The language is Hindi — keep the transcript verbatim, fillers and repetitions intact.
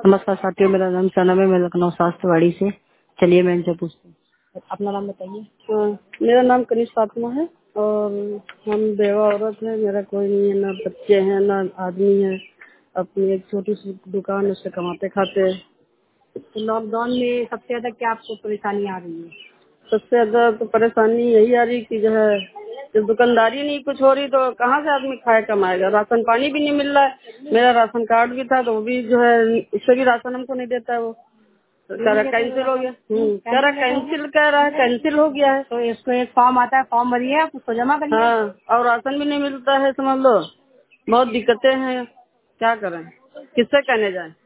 नमस्कार साथियों, मेरा नाम सनम है। मैं लखनऊ स्वास्थ्यवाड़ी से। चलिए मैं इनसे पूछती हूँ, अपना नाम बताइए। हाँ, मेरा नाम कनिष फातिमा है और हम बेवा औरत है। मेरा कोई नहीं है, ना बच्चे हैं ना आदमी है। अपनी एक छोटी सी दुकान है, उससे कमाते खाते हैं। तो लॉकडाउन में सबसे ज्यादा क्या आपको परेशानी आ रही है? सबसे ज्यादा तो परेशानी यही आ रही कि जो है, जब दुकानदारी नहीं कुछ हो रही तो कहाँ से आदमी खाए कमाएगा। राशन पानी भी नहीं मिल रहा है। मेरा राशन कार्ड भी था तो वो भी जो है, उससे भी राशन हमको नहीं देता है। वो तो कह रहा कैंसिल हो गया। हम्म कह रहा कैंसिल कह रहा है, कैंसिल हो गया है। तो इसको एक फॉर्म आता है, फॉर्म भरिए, आप उसको जमा करिए। हाँ, और राशन भी नहीं मिलता है, समझ लो। बहुत दिक्कतें हैं, क्या करें, किससे कहने जाए।